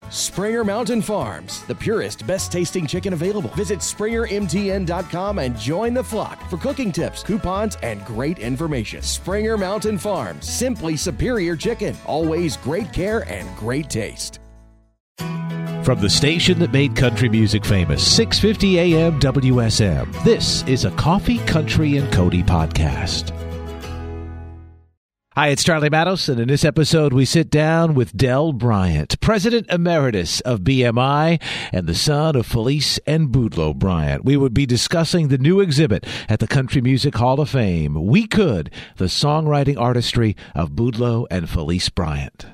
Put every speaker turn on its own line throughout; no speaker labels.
Springer Mountain Farms, the purest, best-tasting chicken available. Visit SpringerMTN.com and join the flock for cooking tips, coupons, and great information. Springer Mountain Farms, simply superior chicken. Always great care and great taste.
From the station that made country music famous, 650 AM WSM, this is a Coffee, Country, and Cody podcast. Hi, it's Charlie Matos, and in this episode, we sit down with Del Bryant, President Emeritus of BMI and the son of Felice and Boudleaux Bryant. We would be discussing the new exhibit at the Country Music Hall of Fame, We Could, the songwriting artistry of Boudleaux and Felice Bryant.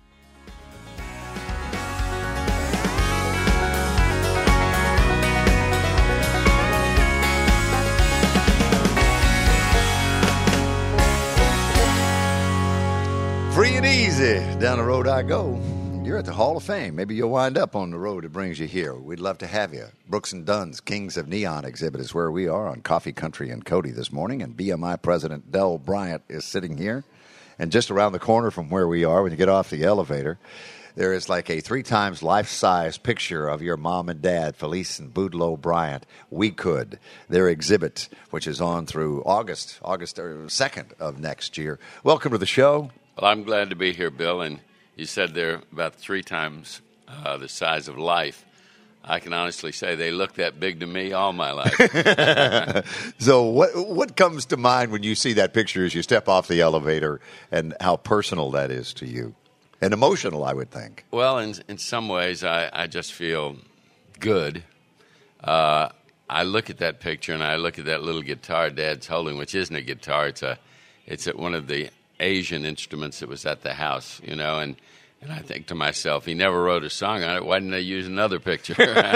Free and easy, down the road I go. You're at the Hall of Fame. Maybe you'll wind up on the road that brings you here. We'd love to have you. Brooks & Dunn's Kings of Neon exhibit is where we are on Coffee, Country, and Cody this morning. And BMI President Del Bryant is sitting here. And just around the corner from where we are, when you get off the elevator, there is like a 3 times life-size picture of your mom and dad, Felice and Boudleaux Bryant. We Could, their exhibit, which is on through August 2nd of next year. Welcome to the show.
Well, I'm glad to be here, Bill, and you said they're about 3 times the size of life. I can honestly say they look that big to me all my life.
So what comes to mind when you see that picture as you step off the elevator and how personal that is to you? And emotional, I would think.
Well, in some ways, I just feel good. I look at that picture, and I look at that little guitar Dad's holding, which isn't a guitar. It's one of the Asian instruments that was at the house, you know, and I think to myself, he never wrote a song on it. Why didn't they use another picture?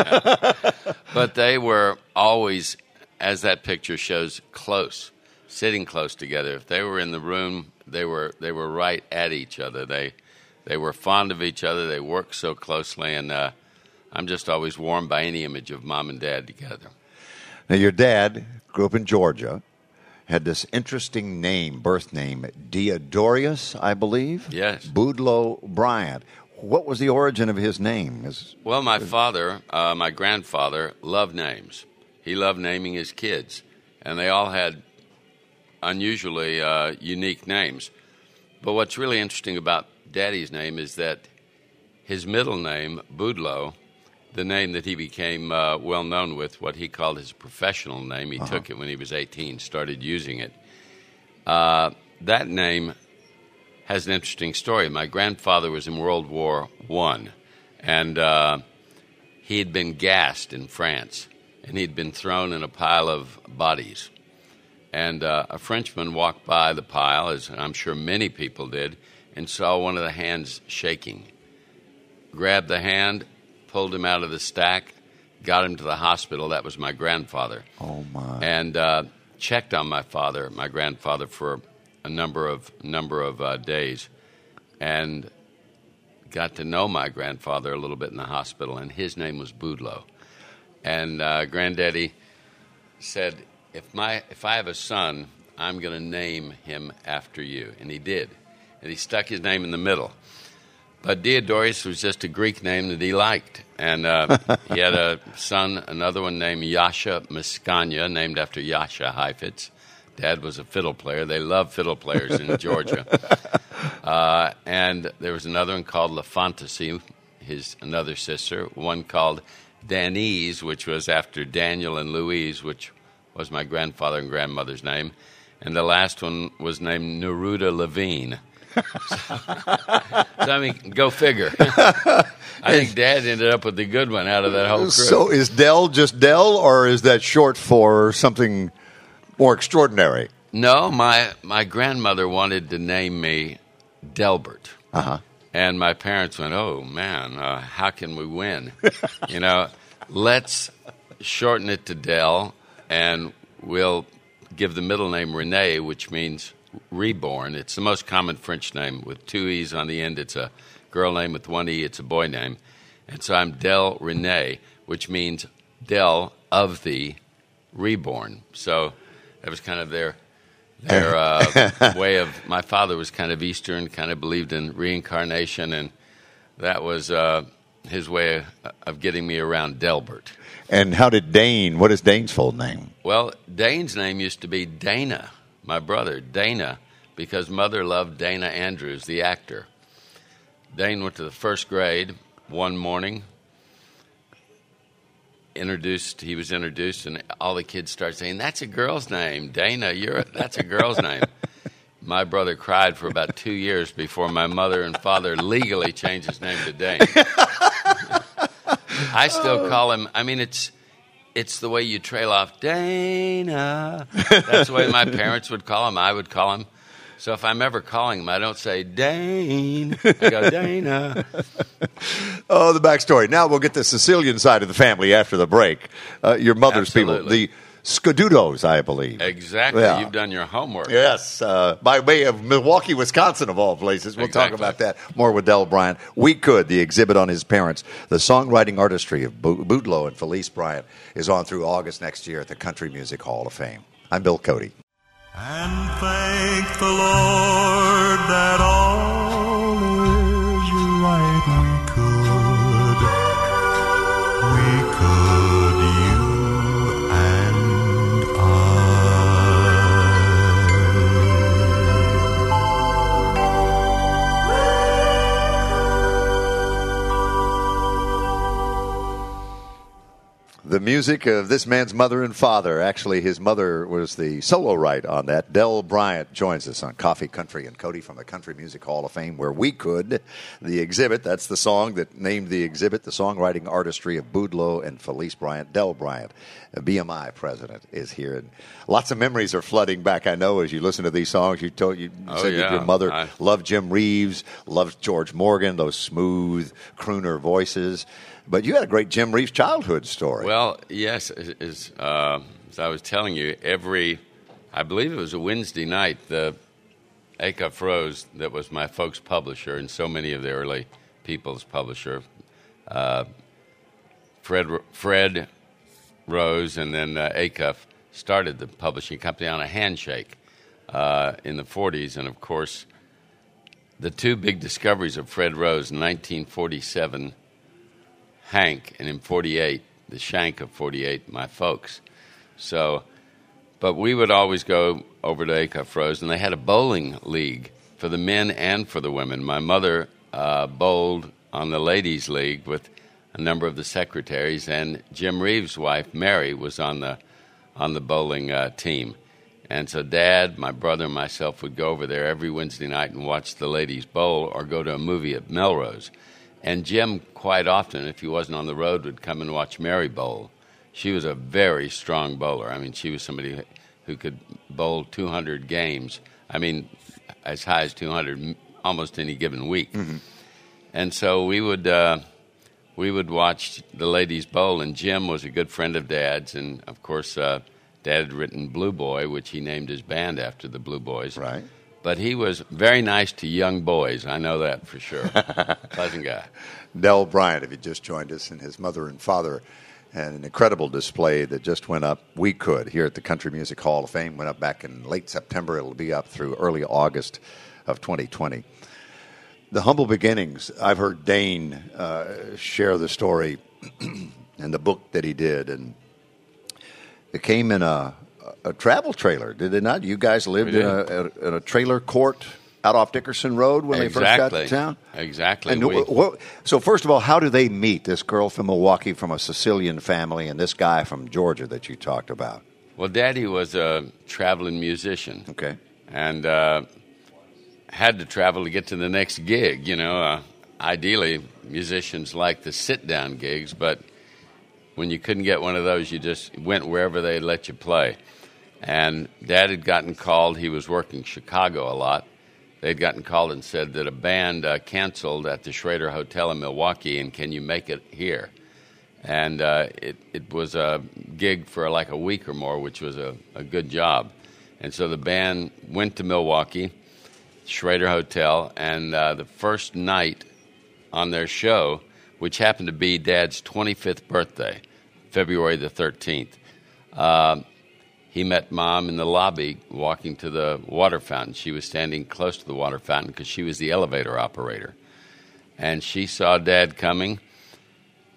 But they were always, as that picture shows, close, sitting close together. If they were in the room, they were right at each other. They were fond of each other. They worked so closely, and I'm just always warmed by any image of Mom and Dad together.
Now, your dad grew up in Georgia. Had this interesting name, birth name, Diodorus, I believe?
Yes.
Boudleaux Bryant. What was the origin of his name?
Well, my father, my grandfather, loved names. He loved naming his kids, and they all had unusually unique names. But what's really interesting about Daddy's name is that his middle name, Boudleaux, the name that he became well known with, what he called his professional name. He took it when he was 18, started using it. That name has an interesting story. My grandfather was in World War I, and he had been gassed in France, and he'd been thrown in a pile of bodies. And a Frenchman walked by the pile, as I'm sure many people did, and saw one of the hands shaking. Grabbed the hand, pulled him out of the stack, got him to the hospital. That was my grandfather.
Oh, my.
And checked on my grandfather, for a number of days, and got to know my grandfather a little bit in the hospital, and his name was Boudleaux. And Granddaddy said, if I have a son, I'm going to name him after you. And he did. And he stuck his name in the middle. But Diodorus was just a Greek name that he liked. And he had a son, another one named Yasha Miskanya, named after Yasha Heifetz. Dad was a fiddle player. They love fiddle players in Georgia. And there was another one called La Fantasy, another sister. One called Danise, which was after Daniel and Louise, which was my grandfather and grandmother's name. And the last one was named Neruda Levine. So, I mean, go figure. I think Dad ended up with the good one out of that whole crew.
So is Del just Del, or is that short for something more extraordinary?
No, my grandmother wanted to name me Delbert. And my parents went, oh, man, how can we win? Let's shorten it to Del, and we'll give the middle name Renee, which means reborn. It's the most common French name with 2 E's on the end. It's a girl name with 1 E. It's a boy name. And so I'm Del Renee, which means Del of the reborn. So that was kind of their way of, my father was kind of Eastern, kind of believed in reincarnation, and that was his way of getting me around Delbert.
And what is Dane's full name?
Well, Dane's name used to be Dana, my brother, Dana, because Mother loved Dana Andrews, the actor. Dane went to the first grade one morning. He was introduced, and all the kids started saying, "That's a girl's name, Dana. That's a girl's name." My brother cried for about 2 years before my mother and father legally changed his name to Dane. I still call him. I mean, it's the way you trail off, Dana. That's the way my parents would call him. I would call him. So if I'm ever calling him, I don't say Dane. I go, Dana.
Oh, the backstory. Now we'll get the Sicilian side of the family after the break. Your mother's people, the Scadutos, I believe.
Exactly. Yeah. You've done your homework.
Yes. By way of Milwaukee, Wisconsin, of all places. We'll talk about that more with Del Bryant. We Could, the exhibit on his parents. The songwriting artistry of Boudleaux and Felice Bryant is on through August next year at the Country Music Hall of Fame. I'm Bill Cody.
And thank the Lord that all is right. We could, you and I.
The music of this man's mother and father. Actually, his mother was the solo right on that. Del Bryant joins us on Coffee, Country, and Cody from the Country Music Hall of Fame, where We Could, the exhibit. That's the song that named the exhibit, the songwriting artistry of Boudleaux and Felice Bryant. Del Bryant, a BMI president, is here. And lots of memories are flooding back, I know, as you listen to these songs. You said that your mother loved Jim Reeves, loved George Morgan, those smooth crooner voices. But you had a great Jim Reeves childhood story.
Well, yes. As I was telling you, I believe it was a Wednesday night, the Acuff Rose, that was my folks' publisher and so many of the early people's publisher, Fred Rose, and then Acuff started the publishing company on a handshake in the 40s. And, of course, the two big discoveries of Fred Rose in 1947, Hank, and in 48, the Shank of 48, my folks. So, but we would always go over to Acuff Rose, and they had a bowling league for the men and for the women. My mother bowled on the ladies' league with a number of the secretaries, and Jim Reeves' wife, Mary, was on the bowling team. And so Dad, my brother, and myself would go over there every Wednesday night and watch the ladies bowl or go to a movie at Melrose. And Jim, quite often, if he wasn't on the road, would come and watch Mary bowl. She was a very strong bowler. I mean, she was somebody who could bowl 200 games. I mean, as high as 200 almost any given week. Mm-hmm. And so we would watch the ladies bowl, and Jim was a good friend of Dad's. And, of course, Dad had written Blue Boy, which he named his band after the Blue Boys.
Right.
But he was very nice to young boys. I know that for sure. Pleasant guy.
Del Bryant, if you just joined us, and his mother and father, and an incredible display that just went up. We Could, here at the Country Music Hall of Fame, went up back in late September. It'll be up through early August of 2020. The humble beginnings. I've heard Dane share the story in the book that he did, and it came in a travel trailer, did it not? You guys lived in a trailer court out off Dickerson Road when they first got to town?
Exactly.
And so first of all, how do they meet, this girl from Milwaukee from a Sicilian family and this guy from Georgia that you talked about?
Well, Daddy was a traveling musician.
Okay.
And had to travel to get to the next gig. You know, ideally, musicians like the sit-down gigs, but when you couldn't get one of those, you just went wherever they let you play. And Dad had gotten called. He was working Chicago a lot. They'd gotten called and said that a band canceled at the Schrader Hotel in Milwaukee, and can you make it here? And it was a gig for like a week or more, which was a good job. And so the band went to Milwaukee, Schrader Hotel, and the first night on their show, which happened to be Dad's 25th birthday, February the 13th, he met Mom in the lobby walking to the water fountain. She was standing close to the water fountain because she was the elevator operator. And she saw Dad coming,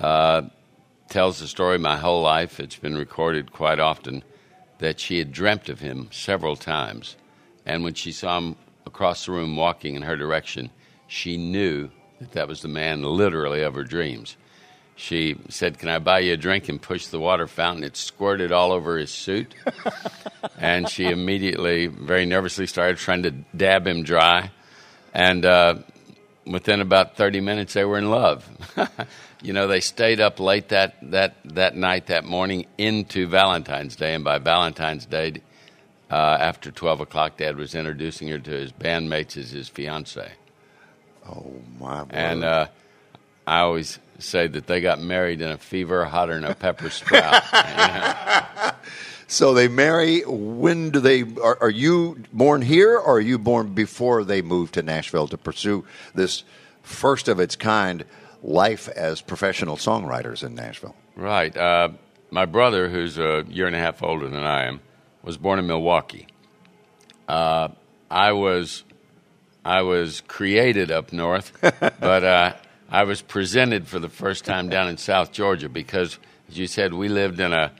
tells the story my whole life. It's been recorded quite often that she had dreamt of him several times. And when she saw him across the room walking in her direction, she knew that was the man literally of her dreams. She said, "Can I buy you a drink?" and pushed the water fountain. It squirted all over his suit. And she immediately, very nervously, started trying to dab him dry. And within about 30 minutes, they were in love. They stayed up late that night, that morning, into Valentine's Day. And by Valentine's Day, after 12 o'clock, Dad was introducing her to his bandmates as his fiancée.
Oh, my word.
And I always say that they got married in a fever hotter than a pepper sprout.
So they marry. When do they? Are you born here, or are you born before they moved to Nashville to pursue this first of its kind life as professional songwriters in Nashville?
Right. My brother, who's a year and a half older than I am, was born in Milwaukee. I was created up north, but I was presented for the first time down in South Georgia because, as you said, we lived in a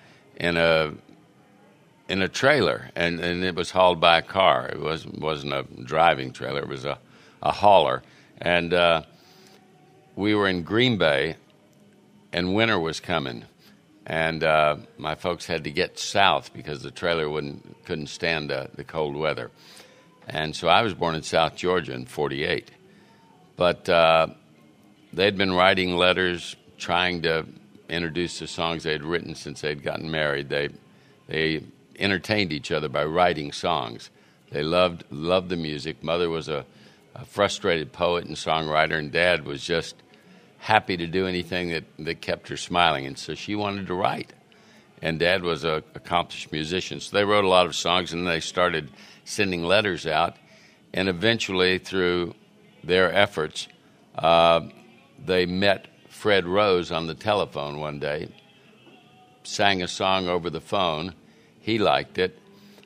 trailer, and it was hauled by a car. It wasn't a driving trailer. It was a hauler. And we were in Green Bay, and winter was coming. And my folks had to get south because the trailer couldn't stand the cold weather. And so I was born in South Georgia in 48. But they'd been writing letters, trying to introduce the songs they'd written since they'd gotten married. They entertained each other by writing songs. They loved the music. Mother was a frustrated poet and songwriter, and Dad was just happy to do anything that kept her smiling. And so she wanted to write. And Dad was an accomplished musician. So they wrote a lot of songs, and they started sending letters out. And eventually, through their efforts, they met Fred Rose on the telephone one day, sang a song over the phone. He liked it.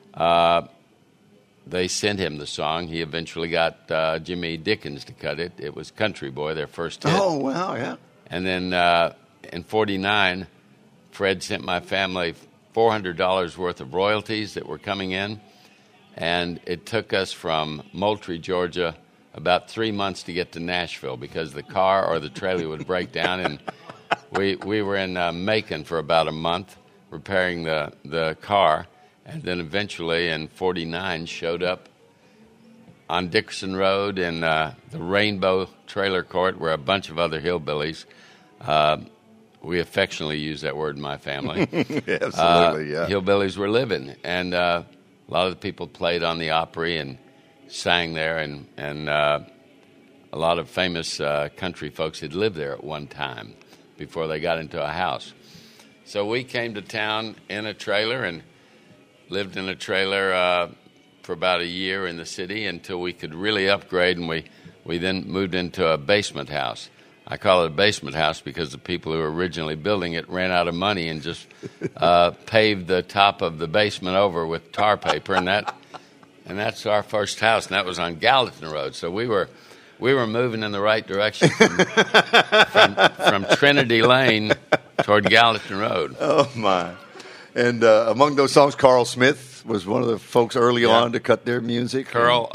They sent him the song. He eventually got Jimmy Dickens to cut it. It was Country Boy, their first hit.
Oh, wow, yeah.
And then in 49, Fred sent my family $400 worth of royalties that were coming in. And it took us from Moultrie, Georgia, about 3 months to get to Nashville because the car or the trailer would break down. And we were in Macon for about a month repairing the car. And then eventually in 49 showed up on Dickerson Road in the Rainbow Trailer Court where a bunch of other hillbillies, we affectionately use that word in my family.
Absolutely, yeah.
Hillbillies were living. And a lot of the people played on the Opry and sang there, and a lot of famous country folks had lived there at one time before they got into a house. So we came to town in a trailer and lived in a trailer for about a year in the city until we could really upgrade, and we then moved into a basement house. I call it a basement house because the people who were originally building it ran out of money and just paved the top of the basement over with tar paper, and that's our first house, and that was on Gallatin Road. So we were moving in the right direction from Trinity Lane toward Gallatin Road.
Oh, my. And among those songs, Carl Smith was one of the folks early on to cut their music.
Carl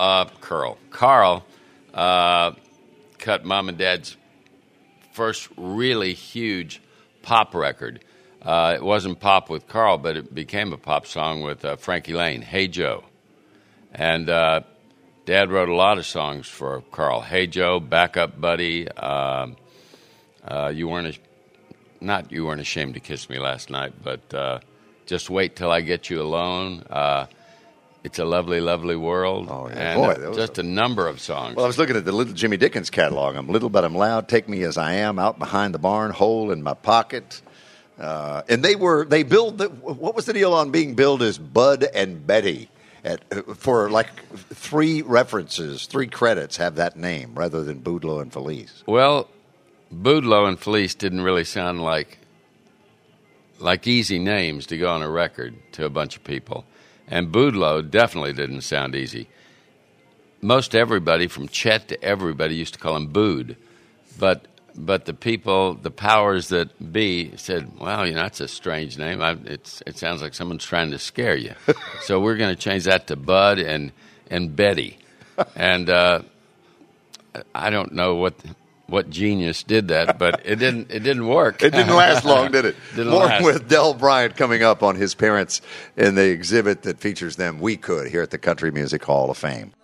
cut Mom and Dad's first really huge pop record. It wasn't pop with Carl, but it became a pop song with Frankie Lane, Hey Joe. And Dad wrote a lot of songs for Carl. Hey Joe, Back Up Buddy, You Weren't Ashamed to Kiss Me Last Night, but Just Wait Till I Get You Alone, It's a Lovely, Lovely World, and just a number of songs.
Well, I was looking at the Little Jimmy Dickens catalog. I'm little but I'm loud, Take Me As I Am, Out Behind the Barn, Hole in My Pocket. And they billed, what was the deal on being billed as Bud and Betty? For like 3 references, 3 credits have that name rather than Boudleaux and Felice.
Well, Boudleaux and Felice didn't really sound like easy names to go on a record to a bunch of people. And Boudleaux definitely didn't sound easy. Most everybody, from Chet to everybody, used to call him Boud. But But the people, the powers that be, said, "Well, that's a strange name. It sounds like someone's trying to scare you." So we're going to change that to Bud and Betty. And I don't know what genius did that, but it didn't work.
It didn't last long, did it? More
last.
with Del Bryant coming up on his parents in the exhibit that features them, We Could, here at the Country Music Hall of Fame.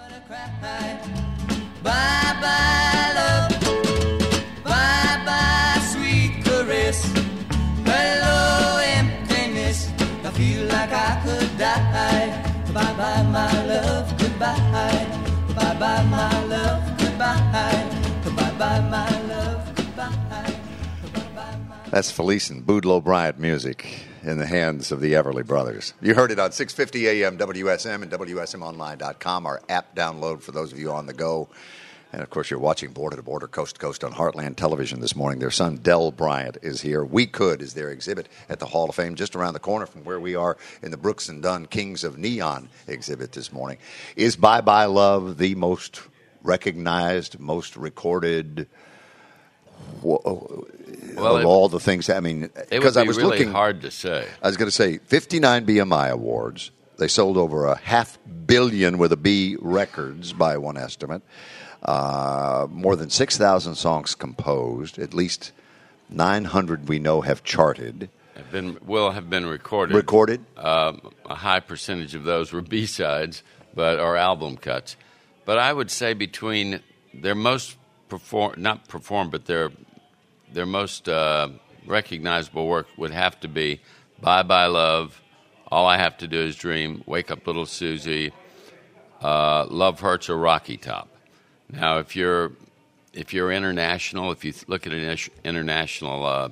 Bye-bye, love. Bye-bye, sweet caress. Hello, emptiness. I feel like I could die. Bye-bye, my love. Goodbye. Bye-bye, my love. Goodbye. Bye-bye, my love. Goodbye.
That's Felice and Boudleaux Bryant music in the hands of the Everly Brothers. You heard it on 650 AM WSM and WSMOnline.com, our app download for those of you on the go. And, of course, you're watching Border to Border, Coast to Coast on Heartland Television this morning. Their son, Del Bryant, is here. We Could is their exhibit at the Hall of Fame, just around the corner from where we are in the Brooks and Dunn Kings of Neon exhibit this morning. Is Bye Bye Love the most recognized, most recorded of all the things? I mean, because I was
really
looking,
hard to say.
I was going to say 59 BMI awards. They sold over 500 million with a B records by one estimate. More than 6,000 songs composed. At least 900 we know have charted.
Will have been recorded.
Recorded?
A high percentage of those were B-sides, or album cuts. But I would say between their most their most recognizable work would have to be Bye Bye Love, All I Have to Do Is Dream, Wake Up Little Susie, Love Hurts, or Rocky Top. Now, if you're international, if you look at an international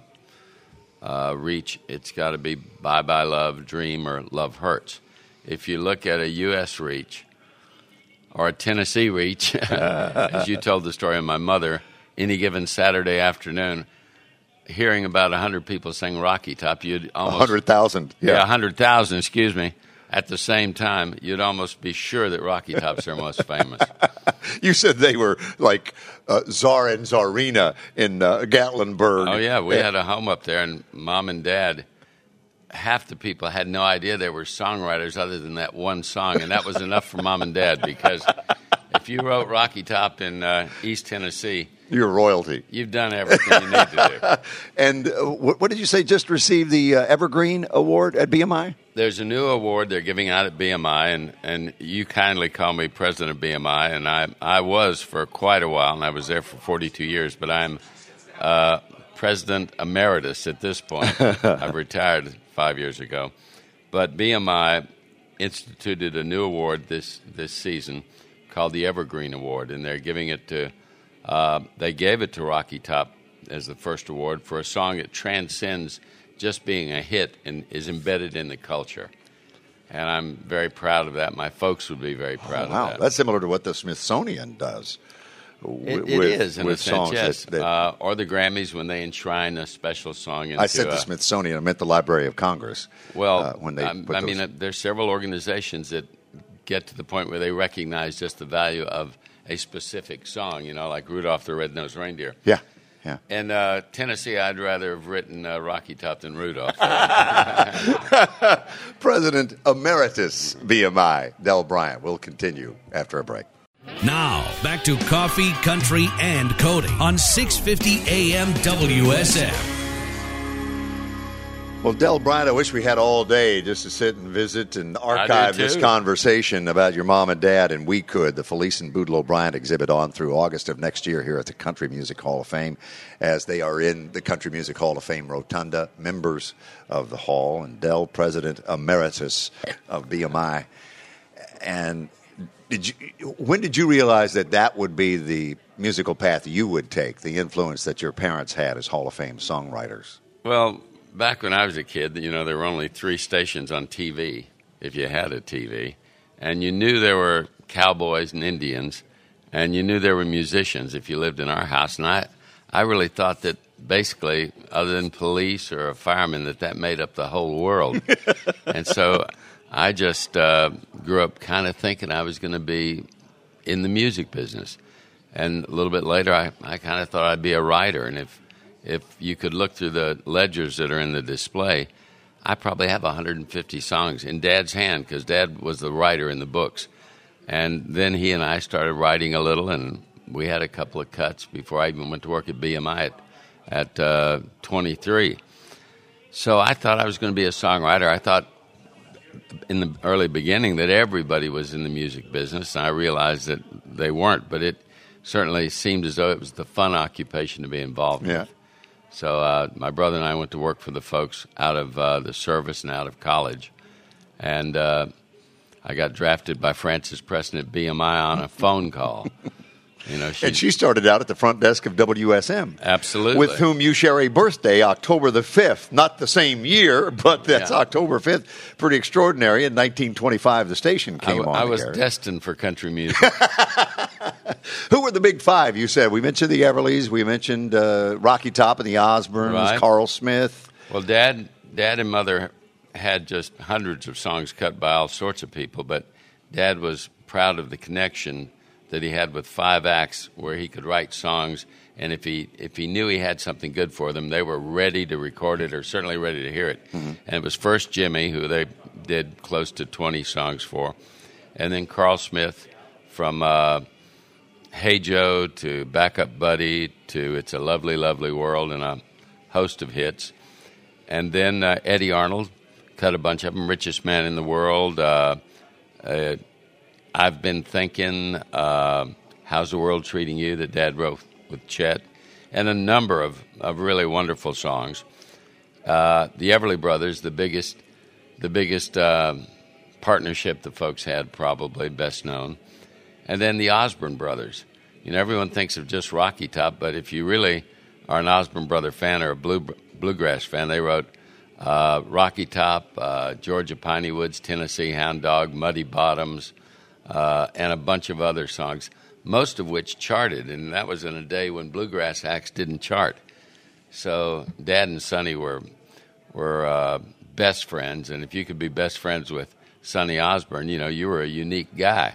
reach, it's got to be Bye Bye Love, Dream, or Love Hurts. If you look at a U.S. reach or a Tennessee reach, as you told the story of my mother, any given Saturday afternoon, hearing about 100 people sing Rocky Top, you'd almost
100,000.
Yeah, 100,000. Excuse me. At the same time, you'd almost be sure that Rocky Top's their most famous.
You said they were like Tsar and Tsarina in Gatlinburg.
Oh, yeah. We had a home up there, and Mom and Dad, half the people had no idea they were songwriters other than that one song, and that was enough for Mom and Dad, because if you wrote Rocky Top in East Tennessee,
you're royalty.
You've done everything you need to do.
And what did you say just received the Evergreen Award at BMI?
There's a new award they're giving out at BMI, and you kindly call me president of BMI, and I was for quite a while, and I was there for 42 years, but I'm president emeritus at this point. I've retired 5 years ago. But BMI instituted a new award this season called the Evergreen Award, and they're giving it to they gave it to Rocky Top as the first award for a song that transcends just being a hit and is embedded in the culture. And I'm very proud of that. My folks would be very proud of that.
That's similar to what the Smithsonian does.
It is, in a sense, yes.
That,
or the Grammys when they enshrine a special song into...
I said the Smithsonian. I meant the Library of Congress.
Well,
when they
there's several organizations that get to the point where they recognize just the value of a specific song, like Rudolph the Red-Nosed Reindeer.
Yeah, yeah.
And Tennessee, I'd rather have written Rocky Top than Rudolph.
President Emeritus BMI, Del Bryant. We'll continue after a break.
Now, back to Coffee, Country, and Cody on 650 AM WSM.
Well, Del Bryant, I wish we had all day just to sit and visit and archive this conversation about your mom and dad, and we could. The Felice and Boudleaux Bryant exhibit on through August of next year here at the Country Music Hall of Fame, as they are in the Country Music Hall of Fame Rotunda, members of the hall, and Del, President Emeritus of BMI. And when did you realize that would be the musical path you would take, the influence that your parents had as Hall of Fame songwriters?
Well, back when I was a kid, there were only 3 stations on TV, if you had a TV. And you knew there were cowboys and Indians, and you knew there were musicians if you lived in our house. And I really thought that basically, other than police or a fireman, that made up the whole world. And so I just grew up kind of thinking I was going to be in the music business. And a little bit later, I kind of thought I'd be a writer. And if you could look through the ledgers that are in the display, I probably have 150 songs in Dad's hand because Dad was the writer in the books. And then he and I started writing a little, and we had a couple of cuts before I even went to work at BMI at 23. So I thought I was going to be a songwriter. I thought in the early beginning that everybody was in the music business, and I realized that they weren't, but it certainly seemed as though it was the fun occupation to be involved in. So my brother and I went to work for the folks out of the service and out of college, and I got drafted by Frances Preston at BMI on a phone call. You know,
and she started out at the front desk of WSM.
Absolutely.
With whom you share a birthday, October the 5th. Not the same year, but that's October 5th. Pretty extraordinary. In 1925, the station came on.
I was destined for country music.
Who were the big five, you said? We mentioned the Everlys. We mentioned Rocky Top and the Osbournes,
right.
Carl Smith.
Well, Dad and Mother had just hundreds of songs cut by all sorts of people, but Dad was proud of the connection that he had with 5 acts where he could write songs, and if he knew he had something good for them, they were ready to record it or certainly ready to hear it. Mm-hmm. And it was first Jimmy, who they did close to 20 songs for, and then Carl Smith from Hey Joe to Back Up Buddy to It's a Lovely, Lovely World and a host of hits. And then Eddie Arnold cut a bunch of them, Richest Man in the World, I've Been Thinking, How's the World Treating You, that Dad wrote with Chet, and a number of really wonderful songs. The Everly Brothers, the biggest partnership the folks had, probably best known. And then the Osbourne Brothers. You know, everyone thinks of just Rocky Top, but if you really are an Osbourne Brother fan or a bluegrass fan, they wrote Rocky Top, Georgia Piney Woods, Tennessee Hound Dog, Muddy Bottoms, and a bunch of other songs, most of which charted, and that was in a day when bluegrass acts didn't chart. So Dad and Sonny were best friends, and if you could be best friends with Sonny Osbourne, you know, you were a unique guy.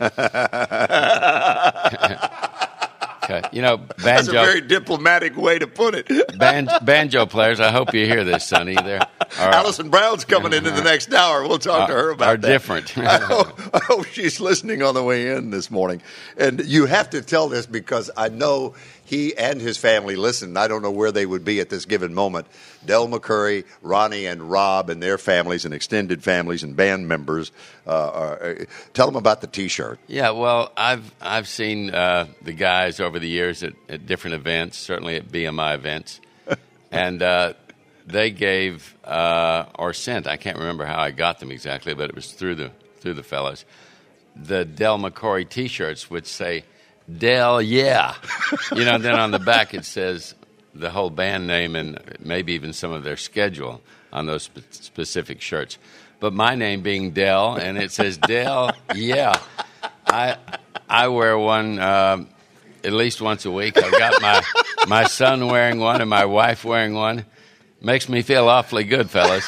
You know, banjo.
That's a very diplomatic way to put it.
Banjo players, I hope you hear this, Sonny.
Alison Brown's coming in the next hour. We'll talk to her about that.
Are different.
I hope she's listening on the way in this morning. And you have to tell this because I know he and his family listen. I don't know where they would be at this given moment. Del McCurry, Ronnie, and Rob and their families and extended families and band members. Tell them about the T-shirt.
Yeah, well, I've seen the guys over the years at different events, certainly at BMI events, and they gave or sent. I can't remember how I got them exactly, but it was through the fellows. The Del McCoury T-shirts, which say Del, yeah, you know. And then on the back it says the whole band name and maybe even some of their schedule on those specific shirts. But my name being Del, and it says Del, yeah. I wear one at least once a week. I've got my son wearing one and my wife wearing one. Makes me feel awfully good, fellas.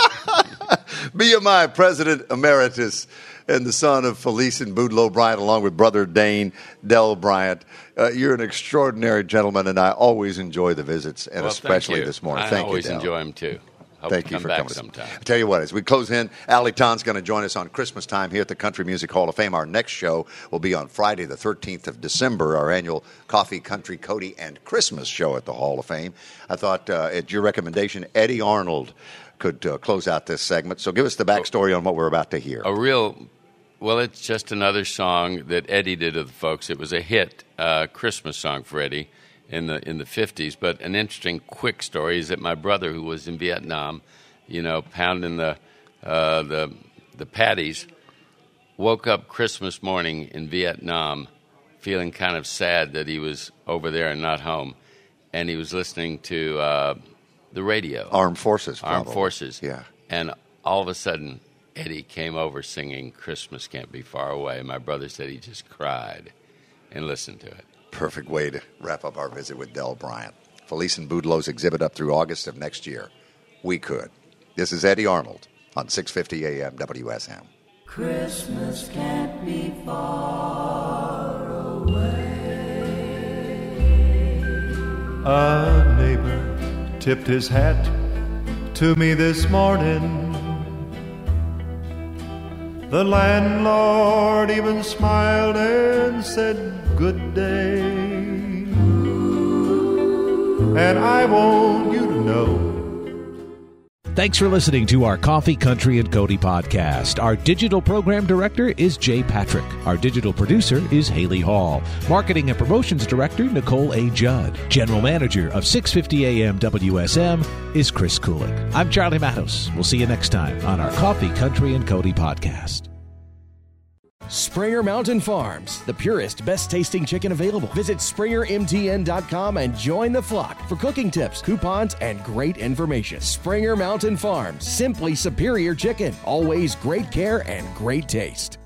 BMI President Emeritus and the son of Felice and Boudleaux Bryant, along with brother Dane, Del Bryant. You're an extraordinary gentleman, and I always enjoy the visits, and especially this morning.
I
thank you,
always
Del.
enjoy them, too. Hope
Thank you
come
for
back
coming.
sometime.
I tell you what, as we close in, Allie Ton's going to join us on Christmas time here at the Country Music Hall of Fame. Our next show will be on Friday, the 13th of December, our annual Coffee, Country, Cody, and Christmas show at the Hall of Fame. I thought, at your recommendation, Eddie Arnold could close out this segment. So give us the backstory on what we're about to hear.
Well, it's just another song that Eddie did of the folks. It was a hit Christmas song for Eddie in the 50s. But an interesting quick story is that my brother, who was in Vietnam, you know, pounding the patties, woke up Christmas morning in Vietnam feeling kind of sad that he was over there and not home. And he was listening to the radio.
Armed Forces, probably.
Armed Forces.
Yeah.
And all of a sudden, Eddie came over singing Christmas Can't Be Far Away. My brother said he just cried and listened to it.
Perfect way to wrap up our visit with Del Bryant. Felice and Boudleaux's exhibit up through August of next year. We could. This is Eddie Arnold on 650 AM WSM.
Christmas can't be far away.
A neighbor tipped his hat to me this morning. The landlord even smiled and said good day. And I want you to know.
Thanks for listening to our Coffee, Country, and Cody podcast. Our digital program director is Jay Patrick. Our digital producer is Haley Hall. Marketing and promotions director, Nicole A. Judd. General manager of 650 AM WSM is Chris Kulik. I'm Charlie Matos. We'll see you next time on our Coffee, Country, and Cody podcast.
Springer Mountain Farms, the purest, best-tasting chicken available. Visit SpringerMTN.com and join the flock for cooking tips, coupons, and great information. Springer Mountain Farms, simply superior chicken. Always great care and great taste.